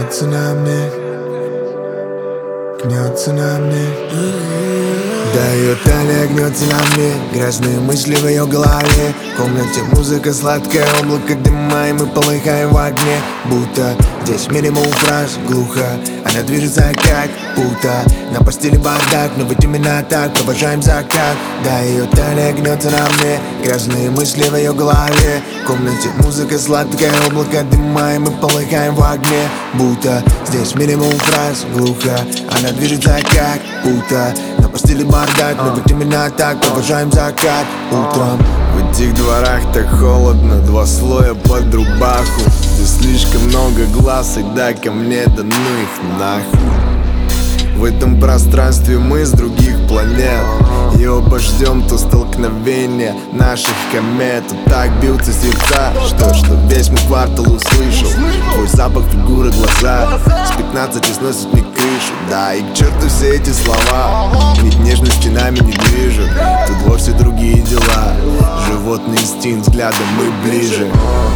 Гнется на мне, гнется на мне. Да, ее талия гнется на мне, грязные мысли в ее голове. В комнате музыка сладкая, облако дыма, и мы полыхаем в огне. Будто здесь минимум фраз, глухо она движется как будто на постели бардак, но ведь именно так провожаем закат. Да, ее талия гнется на мне, грязные мысли в ее голове. В комнате музыка сладкая, облако дыма, и мы полыхаем в огне. Будто здесь минимум фраз, глухо она движется как будто на постели бардак, но ведь именно так провожаем закат. Утром в этих дворах так холодно, 2 слоя под рубаху. Здесь слишком много глаз, и дай ко мне, да ну их нахуй. В этом пространстве мы с других планет, и оба ждем то столкновение наших комет. Тут так бьются сердца, что весь мой квартал услышал. Твой запах, фигура, глаза с 15 сносит мне крышу. Да, и к черту все эти слова, ведь нежности нами не движут. Тут вовсе другие дела, животный инстинкт, взглядом мы ближе.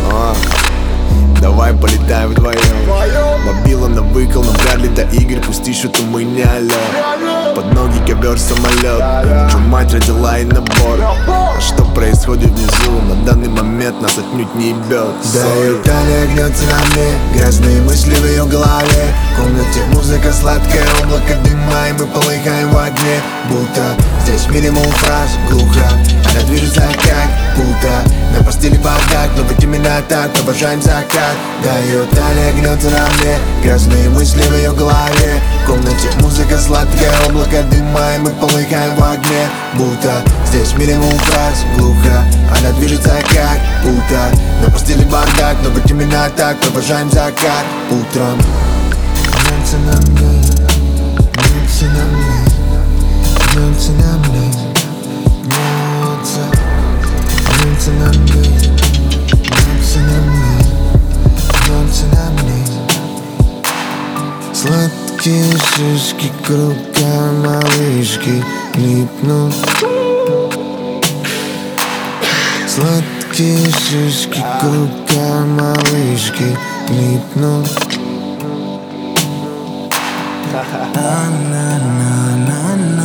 Давай полетаем вдвоем. Мобила на выкол, но вряд ли до игр. Пусти шуту, мы не алё. Под ноги ковер, самолет. Чё мать родила и набор. А что происходит внизу? На данный момент нас отнюдь не ебет. Да, ее талия гнется на мне, грязные мысли в ее голове. В комнате музыка сладкая, облако дыма, и мы полыхаем в огне. Будто здесь минимум фраз, глухо она движется как будто на постели бардак, но ведь именно так провожаем закат. Да, ее талия гнется на мне, грязные мысли в ее голове. В комнате музыка сладкая, облако дыма, и мы полыхаем в огне. Будто здесь минимум фраз, глухо она движется как будто на постели бардак, но ведь именно так провожаем закат. Утром гнется на мне, гнется на мне, гнется на мне, гнется. Гнется на мне, гнется на мне, гнется на мне. Сладкие шишки к рукам малышки липнут. Сладкие шишки к рукам малышки липнут. На-на-на-на-на.